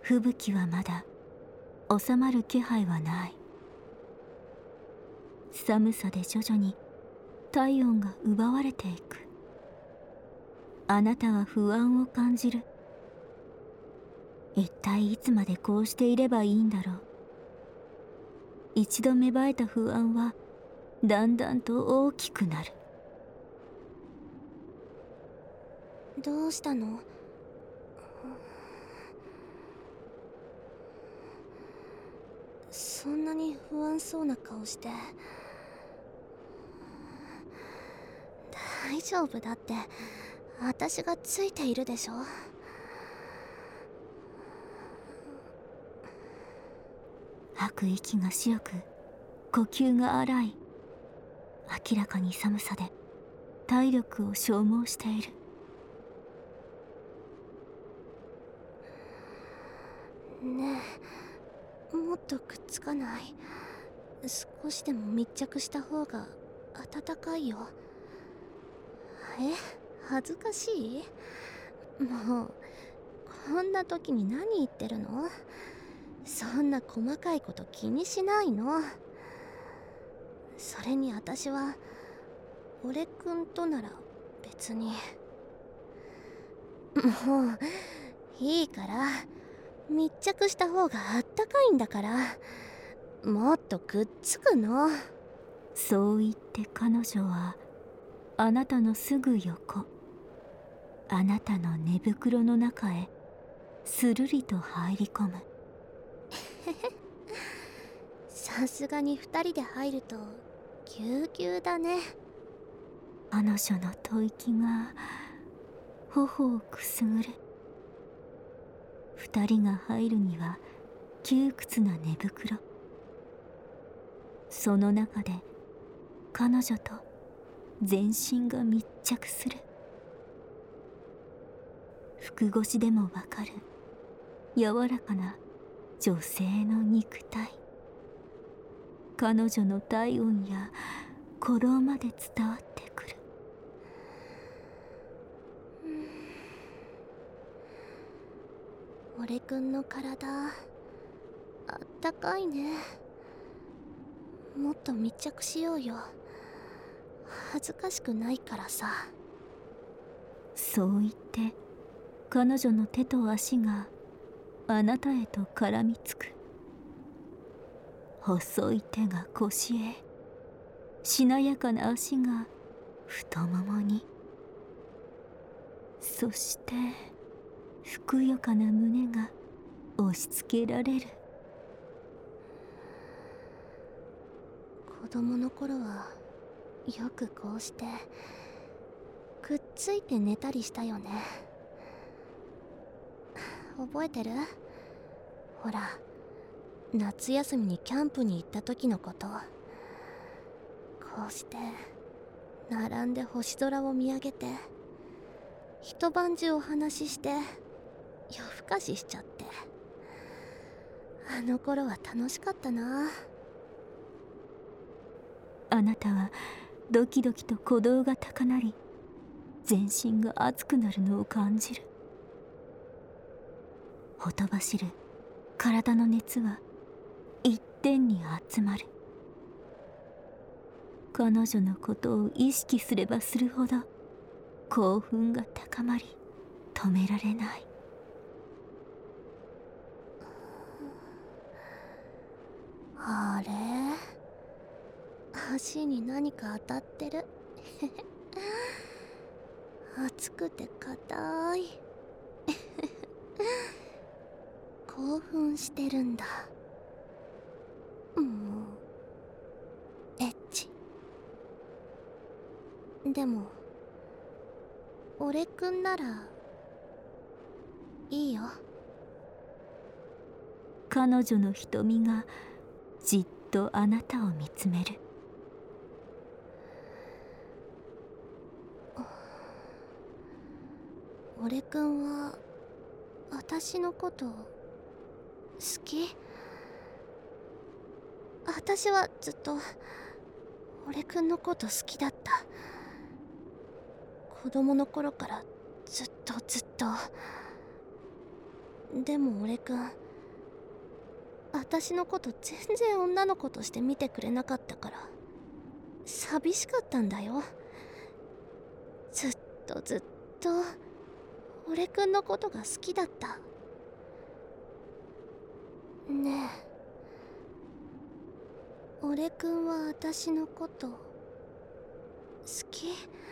吹雪はまだ収まる気配はない。寒さで徐々に体温が奪われていく。あなたは不安を感じる。一体いつまでこうしていればいいんだろう。一度芽生えた不安はだんだんと大きくなる。 どうしたの？そんなに不安そうな顔して。大丈夫だって、私がついているでしょ。 吐く息が白く、呼吸が荒い。明らかに寒さで体力を消耗している。 ねえ、もっとくっつかない？少しでも密着した方が暖かいよ。恥ずかしい？もうこんな時に何言ってるの？そんな細かいこと気にしないの。それに私は俺くんとなら別に。もういいから、密着した方があったかいんだから、もっとくっつくの。 そう言って彼女はあなたのすぐ横、あなたの寝袋の中へするりと入り込む。 さすがに2人で入るとぎゅうぎゅうだね。 彼女の吐息が頬をくすぐる。2人が入るには窮屈な寝袋。その中で彼女と全身が密着する。服越しでもわかる柔らかな女性の肉体。彼女の体温や鼓動まで伝わってくる。 俺くんの体、あったかいね。もっと密着しようよ。恥ずかしくないからさ。 そう言って彼女の手と足があなたへと絡みつく。細い手が腰へ、しなやかな足が太ももに、そしてふくよかな胸が押し付けられる。 子供の頃はよくこうしてくっついて寝たりしたよね。覚えてる？ほら、夏休みにキャンプに行った時のこと。こうして並んで星空を見上げて、一晩中お話しして夜更かししちゃって。あの頃は楽しかったな。 あなたはドキドキと鼓動が高鳴り、全身が熱くなるのを感じる。ほとばしる体の熱は一点に集まる。彼女のことを意識すればするほど興奮が高まり、止められない。 あれ、足に何か当たってる。熱くて硬い。興奮してるんだ。もうエッチ。でも俺くんならいいよ。 彼女の瞳がじっとあなたを見つめる。 俺くんは私のこと好き？私はずっと俺くんのこと好きだった。子供の頃からずっとずっと。 でも俺くん、私のこと全然女の子として見てくれなかったから寂しかったんだよ。ずっとずっと俺くんのことが好きだった。ねえ、俺くんは私のこと好き？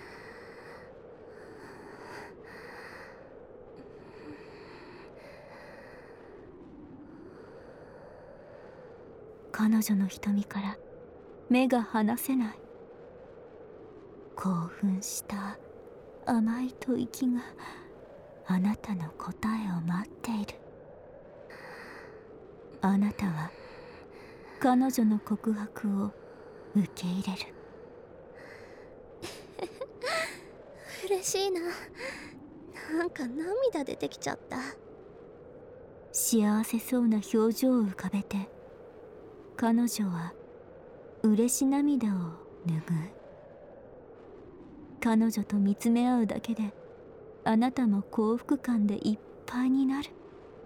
彼女の瞳から目が離せない。興奮した甘い吐息があなたの答えを待っている。あなたは彼女の告白を受け入れる。 嬉しいな。なんか涙出てきちゃった。 幸せそうな表情を浮かべて彼女は嬉し涙を拭う。彼女と見つめ合うだけであなたも幸福感でいっぱいになる。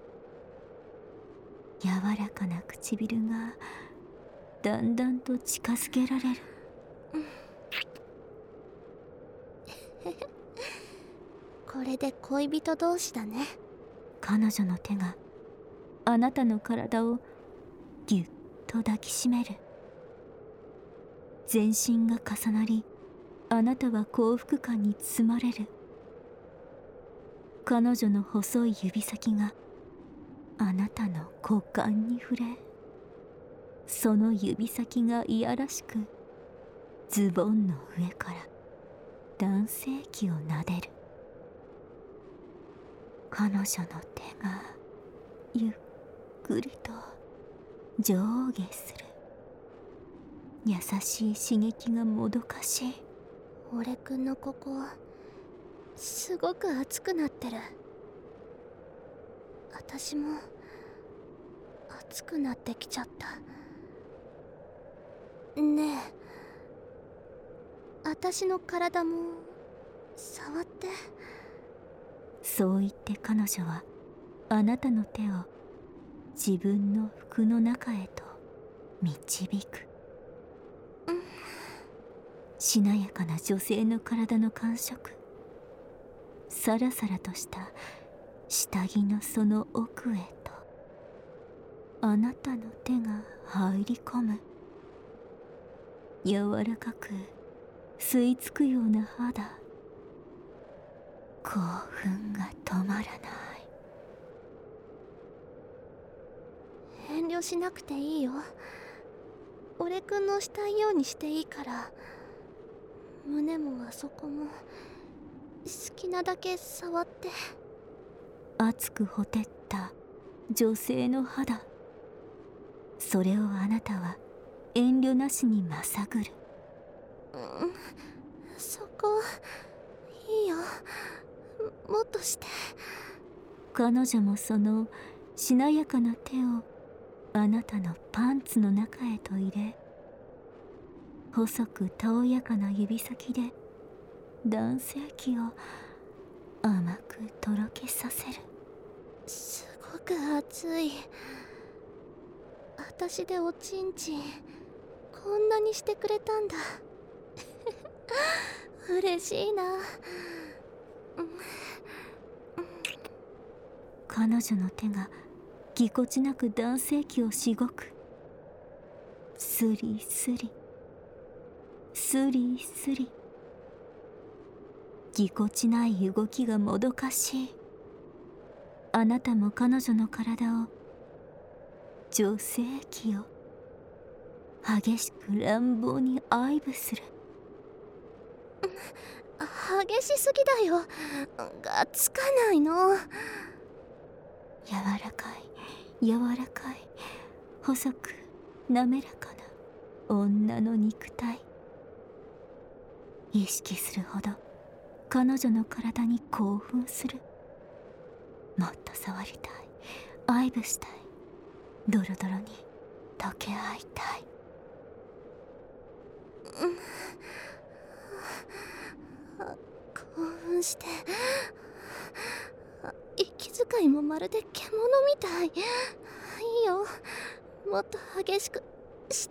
柔らかな唇がだんだんと近づけられる。 これで恋人同士だね。 彼女の手があなたの体をぎゅっと抱きしめる。全身が重なりあなたは幸福感に包まれる。彼女の細い指先があなたの股間に触れ、その指先がいやらしくズボンの上から男性器を撫でる。彼女の手がゆっくりと上下する。優しい刺激がもどかしい。 俺くんのここすごく熱くなってる。私も熱くなってきちゃった。ねえ、私の体も触って。 そう言って彼女はあなたの手を自分の服の中へと導く。しなやかな女性の体の感触、サラサラとした下着のその奥へとあなたの手が入り込む。柔らかく吸い付くような肌、興奮が止まらない。 遠慮しなくていいよ。俺くんのしたいようにしていいから。胸もあそこも好きなだけ触って。 熱くほてった女性の肌、それをあなたは遠慮なしにまさぐる。 そこいいよ、もっとして。 彼女もそのしなやかな手をあなたのパンツの中へと入れ、細くたおやかな指先で男性器を甘くとろけさせる。 すごく熱い。私でおちんちんこんなにしてくれたんだ。嬉しいな。 彼女の手がぎこちなく男性器をしごく。スリスリスリスリ、ぎこちない動きがもどかしい。あなたも彼女の体を、女性器を激しく乱暴に愛撫する。 激しすぎだよ。がつかないの。 柔らかい柔らかい細く滑らかな女の肉体。意識するほど彼女の体に興奮する。もっと触りたい、愛撫したい、ドロドロに溶け合いたい。 興奮して息遣界もまるで獣みたい。いいよ、もっと激しくして。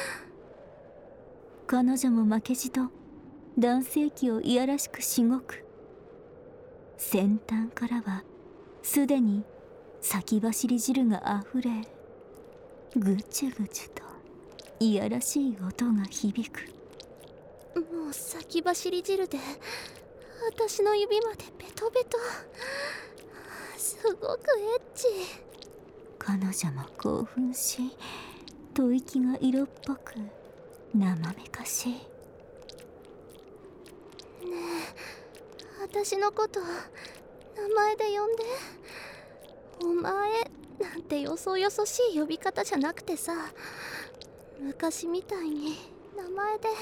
彼女も負けじと男性器をいやらしくしごく。先端からはすでに先走り汁があふれ、ぐちゅぐちゅといやらしい音が響く。 もう先走り汁で私の指までベトベト。すごくエッチ。 彼女も興奮し、吐息が色っぽく生めかしい。 ねえ、私のこと名前で呼んで。お前なんてよそよそしい呼び方じゃなくてさ、昔みたいに名前で。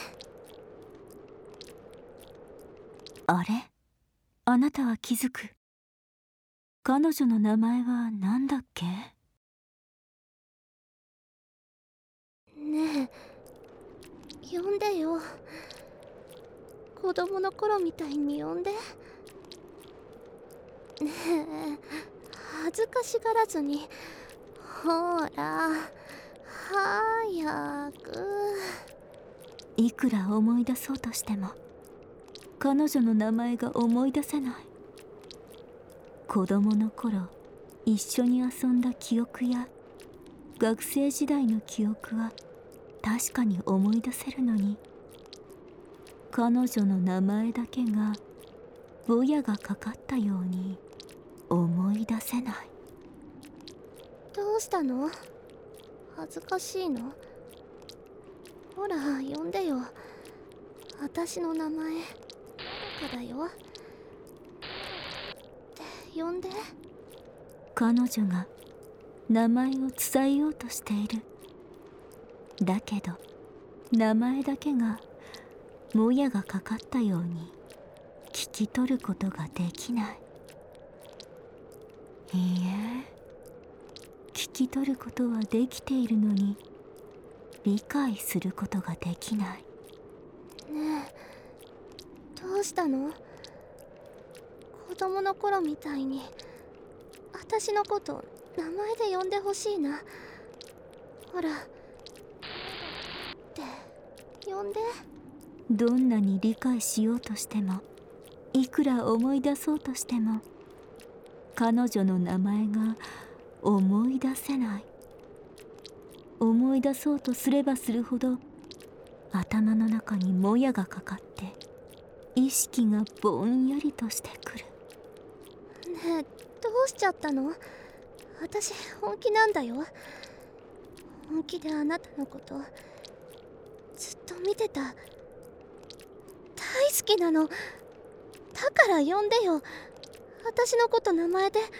あれ、あなたは気づく。彼女の名前は何だっけ？ ねえ、呼んでよ。子供の頃みたいに呼んで。ねえ、恥ずかしがらずに。ほら、早く。 いくら思い出そうとしても彼女の名前が思い出せない。子供の頃一緒に遊んだ記憶や学生時代の記憶は確かに思い出せるのに、彼女の名前だけがぼやがかかったように思い出せない。 どうしたの？恥ずかしいの？ほら、呼んでよ。私の名前だよって呼んで。 彼女が名前を伝えようとしている。だけど名前だけがもやがかかったように聞き取ることができない。いいえ、聞き取ることはできているのに理解することができない。 ねえ、どうしたの？子供の頃みたいに私のこと名前で呼んでほしいな。ほらって呼んで。 どんなに理解しようとしても、いくら思い出そうとしても、彼女の名前が思い出せない。思い出そうとすればするほど頭の中にもやがかかって意識がぼんやりとしてくる。 ねえ、どうしちゃったの？私本気なんだよ。本気であなたのことずっと見てた。大好きなの。だから呼んでよ。私のこと名前でって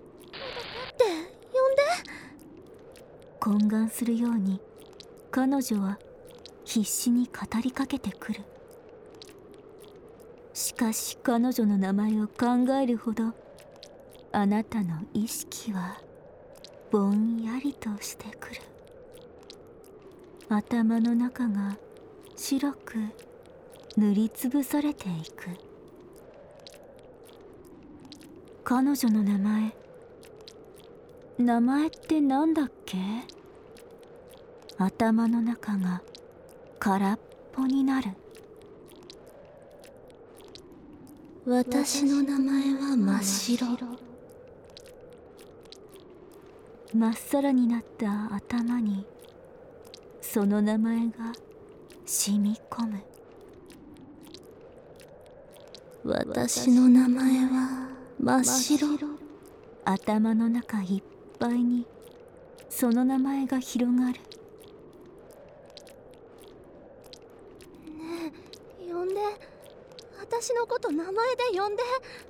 呼んで。 懇願するように彼女は必死に語りかけてくる。しかし彼女の名前を考えるほどあなたの意識はぼんやりとしてくる。頭の中が白く塗りつぶされていく。彼女の名前ってなんだっけ？頭の中が空っぽになる。 私の名前は真っ白。 まっさらになった頭にその名前が染み込む。 私の名前は真っ白。 頭の中いっぱいにその名前が広がる。 ねえ、呼んで。私のこと名前で呼んで。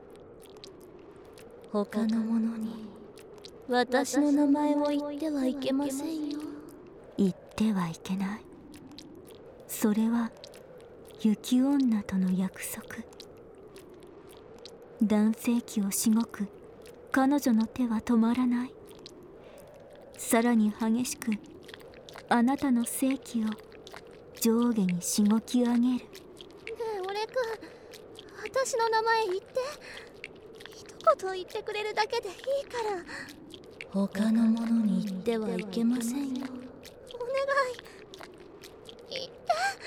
他の者に私の名前を言ってはいけませんよ。 言ってはいけない。それは雪女との約束。男性器をしごく彼女の手は止まらない。さらに激しくあなたの性器を上下にしごき上げる。 ねえ、俺くん、私の名前言って。一言言ってくれるだけでいいから。 他の者に言ってはいけませんよ。 お願い言って。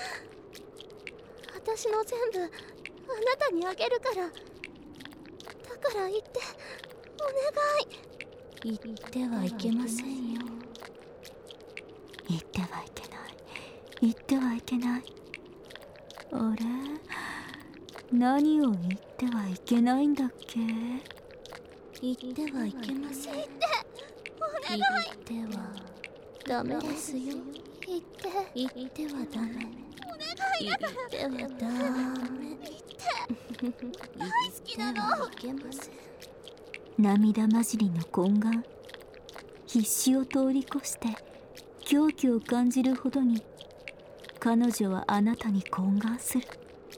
私の全部あなたにあげるから。だから言って、お願言い。 ってはいけませんよ。 言ってはいけない、言ってはいけない。あれ、何を言ってはいけないんだっけ。 言ってはいけません。 言って、お願い。 言ってはダメですよ。 言って、 言ってはダメ。 お願いだから。 言ってはダメ。 言って、大好きなの。 言ってはいけません。 涙混じりの懇願、必死を通り越して狂気を感じるほどに彼女はあなたに懇願する。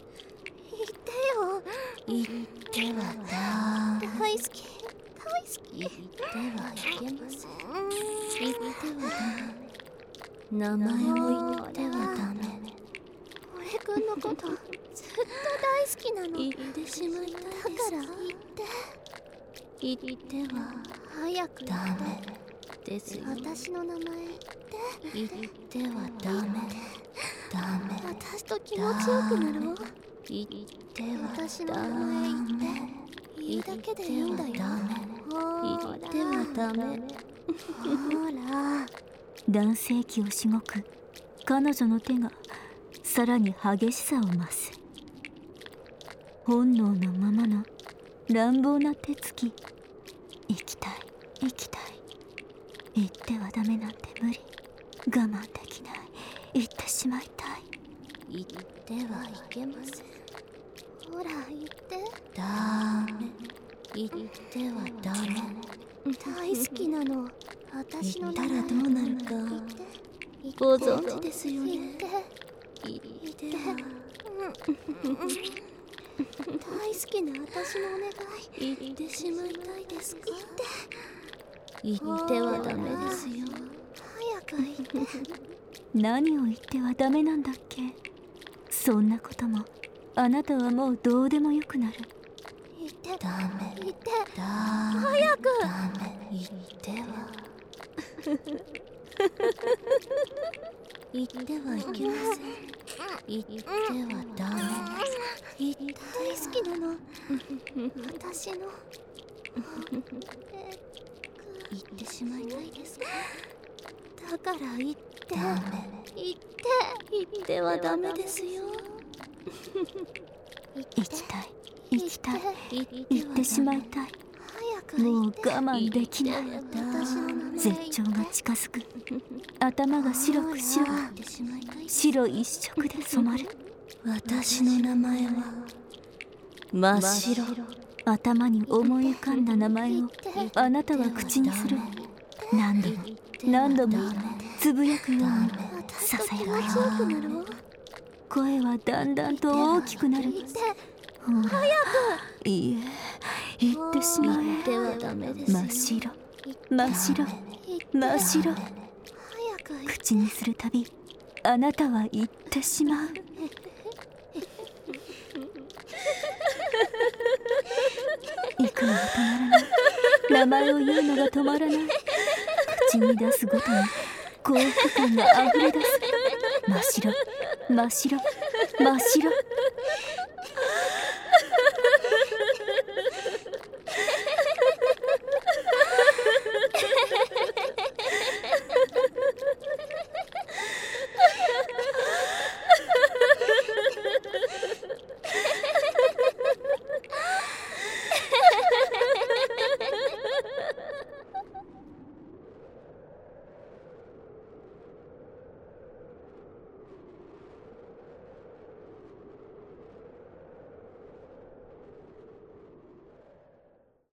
言ってよ。 言ってはダメ。 大好き、大好き。 言ってはいけません。言ってはダメ。名前を言ってはダメ。 俺くんのことずっと大好きなの。 言ってしまいたいですか。 だから言っては早くダメですよ。 私の名前言ってはダメ。ダメ。 私と気持ちよくなろう。 言っては私のダ名前メ。 言うだけでいいんだよ。 言ってはダメ。 ほら。 男性器をしごく彼女の手がさらに激しさを増す。本能のままの乱暴な手つき。生きたい、生きたい。言ってはダメなんて無理。我慢できない。言ってしまいたい。 言ってはいけません。 ほら言って。 ダメ。言ってはダメ。 大好きなの。私の言った名前らどうなるか言って。 ご存知ですよね。 言って。 言っては大好きな私のお願い。 言ってしまいたいですか。 言って。 言ってはダメですよ。 早く言って。 何を言ってはダメなんだっけ。そんなこともあなたはもうどうでもよくなる。 言って。 ダメ。 言って。 ダメ。 早く。 ダメ。言っては言ってはいけません。言ってはダメ。 大好きなの。私の言ってしまいたいですか。 だから言って。 ダメ。 言って。 言ってはダメですよ。 生きたい、生きたい。言っはてしまいたい。 早くもう我言って。 慢できない。 私の名前絶頂が近づく。頭が白く白く言ってしまいたい。 白一色で染まる。 私の名前は真っ白。 頭に思い浮かんだ名前をあなたは口にする。何度も何度もつぶやくようにささやくように。 なろう。 声はだんだんと大きくなる。ほら、いいえ、言ってしま言ってえ。 はダメですよ。 真っ白真っ白真っ白。 早く言って。 口にするたびあなたは言ってしまう。行くのが止まらない。名前を言うのが止まらない。口に出すごとに幸福感があふれ出す。真っ白真っ白真っ白。